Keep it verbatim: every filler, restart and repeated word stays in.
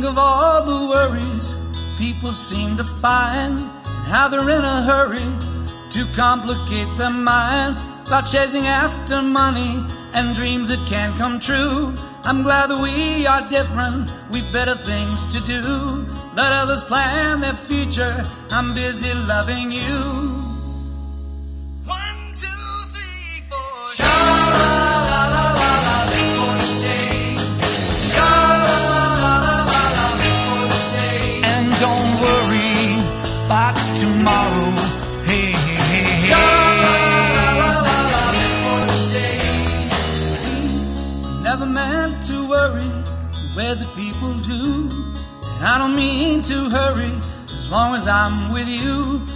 of all the worries people seem to find, how they're in a hurry to complicate their minds about chasing after money and dreams that can't come true. I'm glad that we are different, we've better things to do. Let others plan their future, I'm busy loving you. One, two, three, four. Sha-la-la-la-la-la, live for today. Sha-la-la-la-la-la, live for today. And don't worry about tomorrow. Hey, hey, hey, hey. Sha-la-la-la-la, live for today. Never meant to worry the way that people do. And I don't mean to hurry as long as I'm with you.